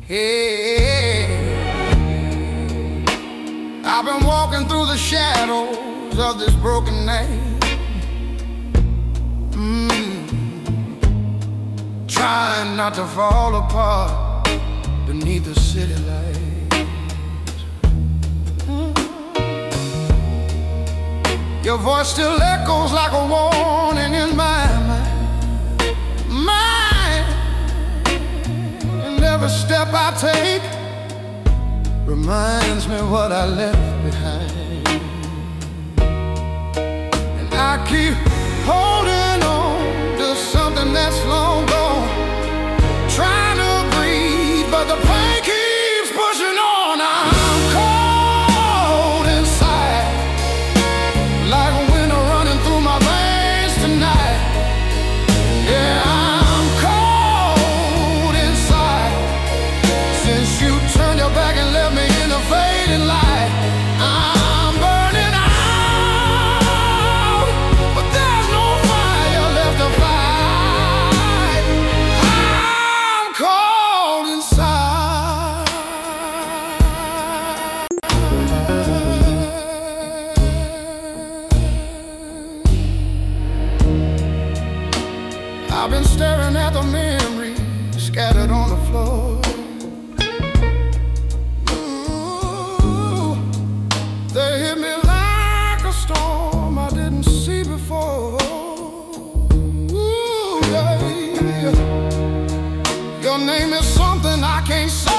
Hey, I've been walking through the shadows of this broken night, trying not to fall apart beneath the city lights. Your voice still echoes like a warning in my mind. And every step I take reminds me what I left behind. And I keep holding on to something that's long gone, trying to breathe, but the pain keeps pushing on. I'm cold inside, like winter running through my veins tonight. Yeah, I'm cold inside, since you turned your back and left me in the fading light. I'm burning out, but there's no fire left to fight. I'm cold inside. I've been staring at the memories scattered on the floor. They hit me like a storm I didn't see before. Ooh, yeah. Your name is something I can't say.